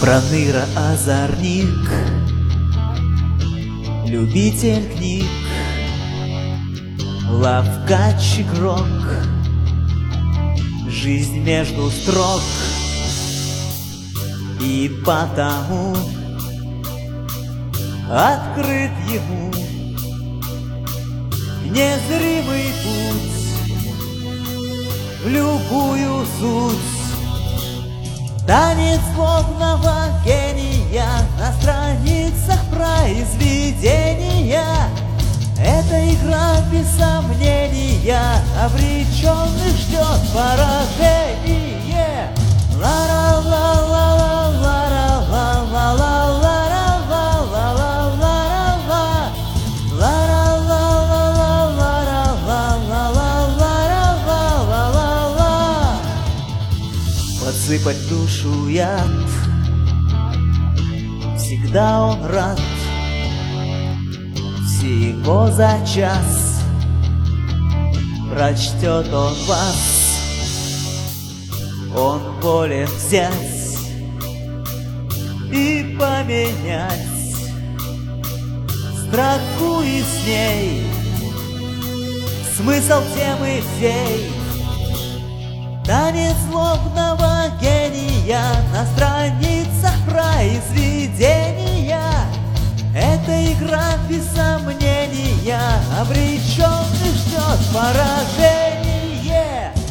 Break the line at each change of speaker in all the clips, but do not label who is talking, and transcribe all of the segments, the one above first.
Проныра-озорник, любитель книг, лавкач-игрок, жизнь между строк. И потому открыт ему незримый путь в любую суть. Танец злобного гения на страницах произведения. Эта игра без сомнения обреченных ждет поражение. Подсыпать душу яд, всегда он рад. Всего за час прочтет он вас. Он волен взять и поменять строку и с ней смысл темы всей. Танец злобного гения на страницах произведения. Эта игра без сомнения обреченных ждет поражение.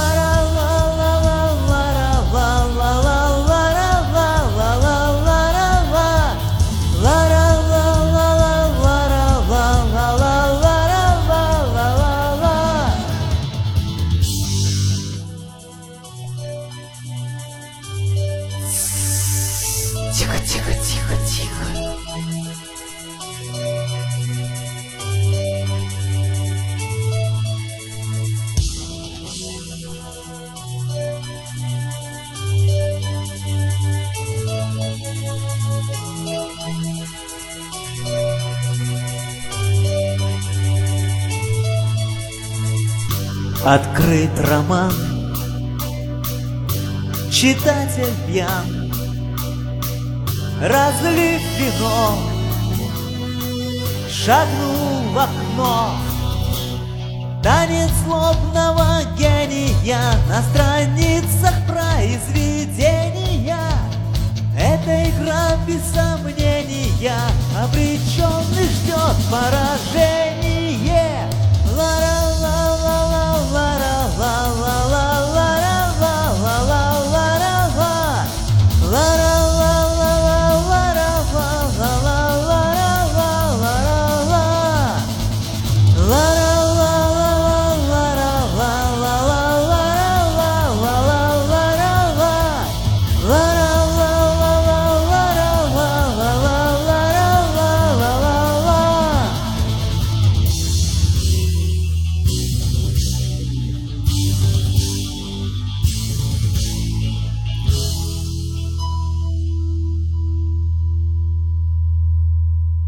Тихо, тихо, тихо, тихо.
Открыт роман, читатель пьян, разлив вино, шагнул в окно. Танец злобного гения на страницах произведения. Эта игра без сомнения обреченных ждет поражение.